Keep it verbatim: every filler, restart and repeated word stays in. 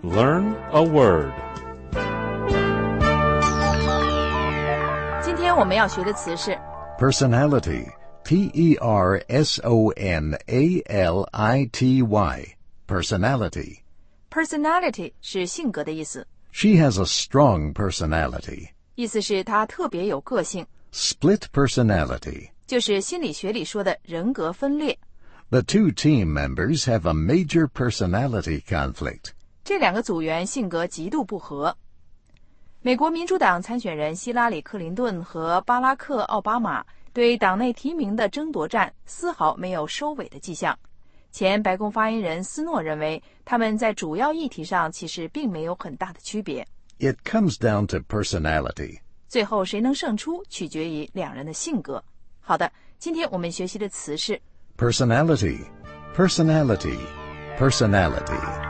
Learn a word. 今天我们要学的词是 Personality, P E R S O N A L I T Y, personality. personality 是性格的意思， She has a strong personality. 意思是她特别有个性， Split personality. 就是心理学里说的人格分裂。 The two team members have a major personality conflict. 这两个组员性格极度不合。美国民主党参选人希拉里·克林顿和巴拉克·奥巴马对党内提名的争夺战丝毫没有收尾的迹象。前白宫发言人斯诺认为，他们在主要议题上其实并没有很大的区别。 It comes down to personality. 最后谁能胜出，取决于两人的性格。好的，今天我们学习的词是 Personality, personality, personality.